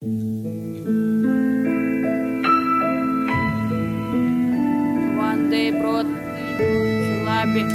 One day brought Челаби.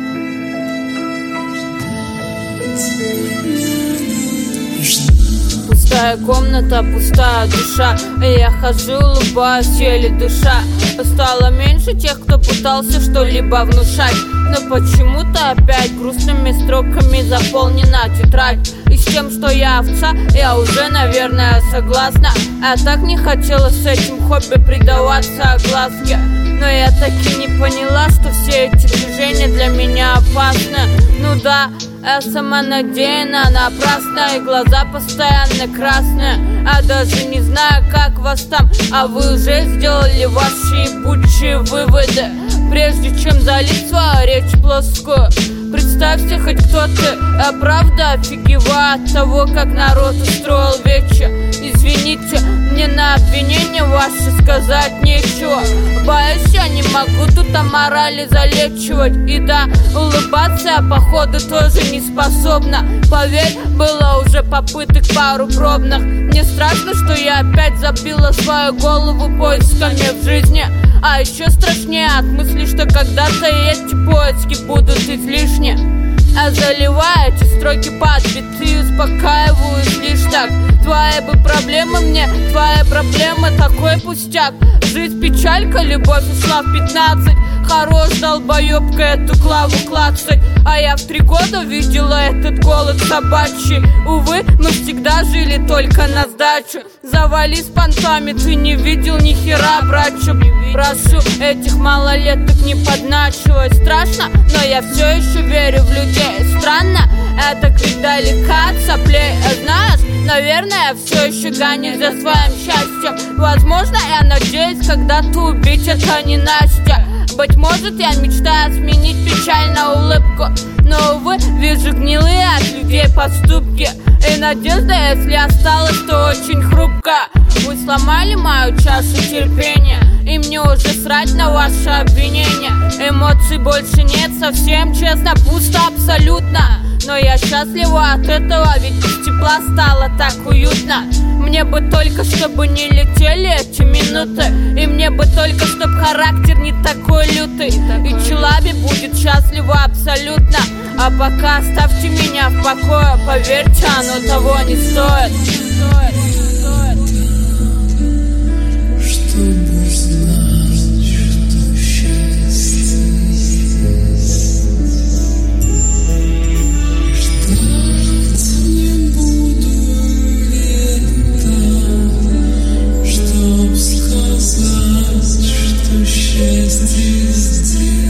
Пустая комната, пустая душа. Я хожу, улыбаюсь, еле душа. Стало меньше тех, кто пытался что-либо внушать. Но почему-то опять грустными строками заполнена тетрадь. И с тем, что я овца, я уже, наверное, согласна. А так не хотела с этим хобби предаваться огласке. Но я так и не поняла, что все эти движения для меня опасны. Ну да, я самонадеянна, напрасно, и глаза постоянно красные. А даже не знаю, как вас там, а вы уже сделали ваши ебучие выводы. Прежде чем залить свою речь плоскую, представьте хоть кто ты, а правда офигеваю от того, как народ устроил вечер. Извините, мне на обвинение ваши сказать нечего. Боюсь, я не могу тут о морали залечивать. И да, улыбаться я походу тоже не способна. Поверь, было уже попыток пару пробных. Мне страшно, что я опять забила свою голову поисками в жизни. А еще страшнее от мысли, что когда-то эти поиски будут излишни. А заливая эти строки под биты, успокаиваюсь лишь так. Твои бы проблемы мне, твои проблемы такой пустяк. Жизнь печалька, любовь ушла в 15. Хорош долбоебка эту клаву клацать. А я в 3 года видела этот голод собачий. Увы, мы всегда жили только на сдачу. Завали с понтами, ты не видел ни хера, братчик. Прошу этих малолеток не подначивать. Страшно, но я все еще верю в людей. Странно, это ведь далека от соплей. Знаешь, наверное, я все еще гонюсь за своим счастьем. Возможно, я надеюсь когда-то убить это не Настя. Быть может, я мечтаю сменить печаль на улыбку. Но, увы, вижу гнилые от людей поступки. И надежда, если осталась, то очень хрупко. Вы сломали мою чашу терпения, и мне уже срать на ваши обвинения. Эмоций больше нет, совсем честно, пусто абсолютно. Но я счастлива от этого, ведь без тепла стало так уютно. Мне бы только, чтобы не летели эти минуты. И мне бы только, чтоб характер не такой лютый. И Челаби будет счастлива абсолютно. А пока оставьте меня в покое. Поверьте, оно того не стоит. Счастье здесь.